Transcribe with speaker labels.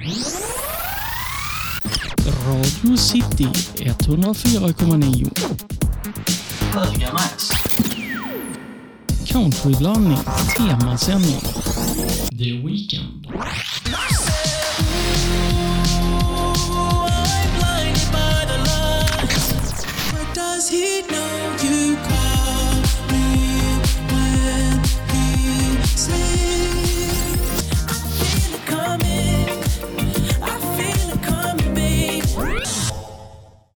Speaker 1: Radio City 104,9.
Speaker 2: Höganäs.
Speaker 1: Countryblandning, temasändning. The Weekend.